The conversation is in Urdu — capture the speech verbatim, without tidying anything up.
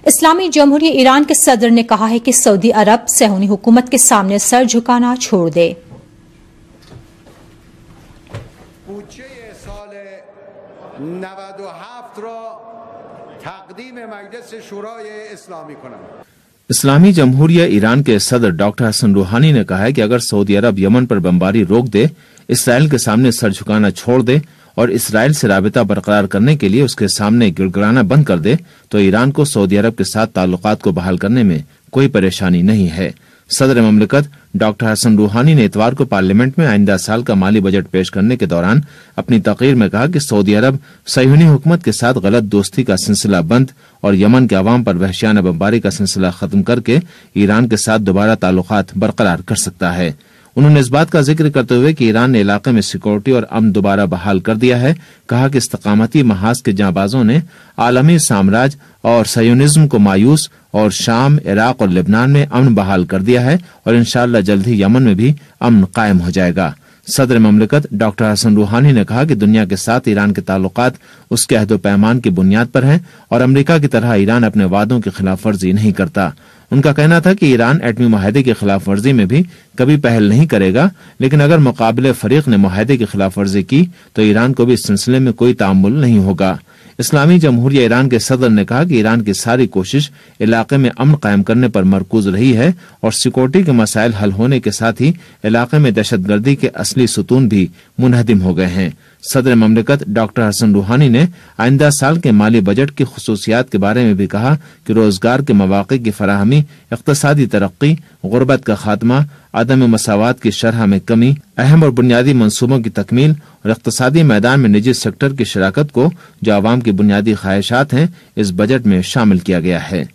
اسلامی جمہوریہ ایران کے صدر نے کہا ہے کہ سعودی عرب صہیونی حکومت کے سامنے سر جھکانا چھوڑ دے۔ بودجه سال نود و هفت را تقدیم مجلس شورای اسلامی کنم۔ اسلامی جمہوریہ ایران کے صدر ڈاکٹر حسن روحانی نے کہا ہے کہ اگر سعودی عرب یمن پر بمباری روک دے، اسرائیل کے سامنے سر جھکانا چھوڑ دے اور اسرائیل سے رابطہ برقرار کرنے کے لیے اس کے سامنے گڑ گڑانا بند کر دے تو ایران کو سعودی عرب کے ساتھ تعلقات کو بحال کرنے میں کوئی پریشانی نہیں ہے۔ صدر مملکت ڈاکٹر حسن روحانی نے اتوار کو پارلیمنٹ میں آئندہ سال کا مالی بجٹ پیش کرنے کے دوران اپنی تقریر میں کہا کہ سعودی عرب صہیونی حکومت کے ساتھ غلط دوستی کا سلسلہ بند اور یمن کے عوام پر وحشیانہ بمباری کا سلسلہ ختم کر کے ایران کے ساتھ دوبارہ تعلقات برقرار کر سکتا ہے۔ انہوں نے اس بات کا ذکر کرتے ہوئے کہ ایران نے علاقے میں سیکورٹی اور امن دوبارہ بحال کر دیا ہے، کہا کہ استقامتی محاذ کے جانبازوں نے عالمی سامراج اور صہیونزم کو مایوس اور شام، عراق اور لبنان میں امن بحال کر دیا ہے اور انشاءاللہ جلد ہی یمن میں بھی امن قائم ہو جائے گا۔ صدر مملکت ڈاکٹر حسن روحانی نے کہا کہ دنیا کے ساتھ ایران کے تعلقات اس کے عہد و پیمان کی بنیاد پر ہیں اور امریکہ کی طرح ایران اپنے وعدوں کی خلاف ورزی نہیں کرتا۔ ان کا کہنا تھا کہ ایران ایٹمی معاہدے کی خلاف ورزی میں بھی کبھی پہل نہیں کرے گا، لیکن اگر مقابل فریق نے معاہدے کی خلاف ورزی کی تو ایران کو بھی اس سلسلے میں کوئی تعامل نہیں ہوگا۔ اسلامی جمہوریہ ایران کے صدر نے کہا کہ ایران کی ساری کوشش علاقے میں امن قائم کرنے پر مرکوز رہی ہے اور سیکورٹی کے مسائل حل ہونے کے ساتھ ہی علاقے میں دہشت گردی کے اصلی ستون بھی منہدم ہو گئے ہیں۔ صدر مملکت ڈاکٹر حسن روحانی نے آئندہ سال کے مالی بجٹ کی خصوصیات کے بارے میں بھی کہا کہ روزگار کے مواقع کی فراہمی، اقتصادی ترقی، غربت کا خاتمہ، عدم مساوات کی شرح میں کمی، اہم اور بنیادی منصوبوں کی تکمیل اور اقتصادی میدان میں نجی سیکٹر کی شراکت کو جو عوام کی بنیادی خواہشات ہیں اس بجٹ میں شامل کیا گیا ہے۔